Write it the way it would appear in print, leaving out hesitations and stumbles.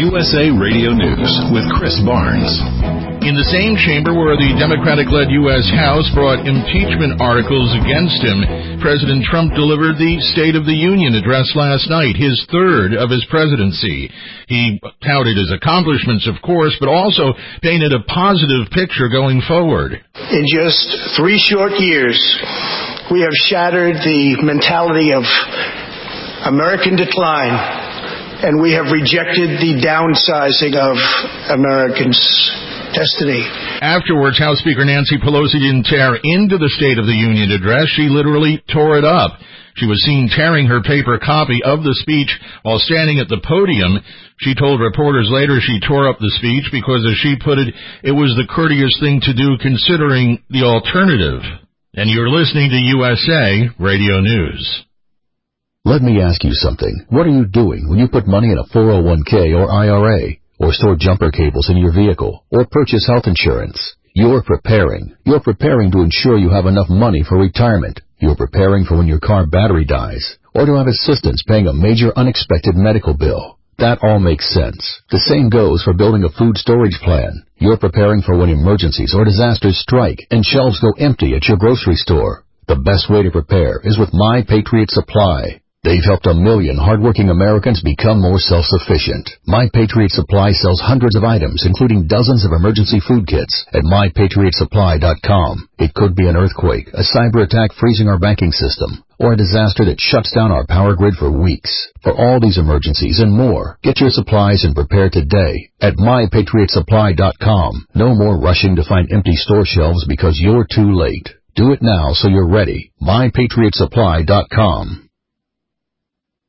USA Radio News with Chris Barnes. In the same chamber where the Democratic-led U.S. House brought impeachment articles against him, President Trump delivered the State of the Union address last night, his third of his presidency. He touted his accomplishments, of course, but also painted a positive picture going forward. In just 3 short years, we have shattered the mentality of American decline, and we have rejected the downsizing of Americans' destiny. Afterwards, House Speaker Nancy Pelosi didn't tear into the State of the Union address. She literally tore it up. She was seen tearing her paper copy of the speech while standing at the podium. She told reporters later she tore up the speech because, as she put it, it was the courteous thing to do considering the alternative. And you're listening to USA Radio News. Let me ask you something. What are you doing when you put money in a 401k or IRA? Or store jumper cables in your vehicle, or purchase health insurance? You're preparing. You're preparing to ensure you have enough money for retirement. You're preparing for when your car battery dies, or to have assistance paying a major unexpected medical bill. That all makes sense. The same goes for building a food storage plan. You're preparing for when emergencies or disasters strike and shelves go empty at your grocery store. The best way to prepare is with My Patriot Supply. They've helped 1 million hardworking Americans become more self-sufficient. My Patriot Supply sells hundreds of items, including dozens of emergency food kits at MyPatriotSupply.com. It could be an earthquake, a cyber attack freezing our banking system, or a disaster that shuts down our power grid for weeks. For all these emergencies and more, get your supplies and prepare today at MyPatriotSupply.com. No more rushing to find empty store shelves because you're too late. Do it now so you're ready. MyPatriotSupply.com.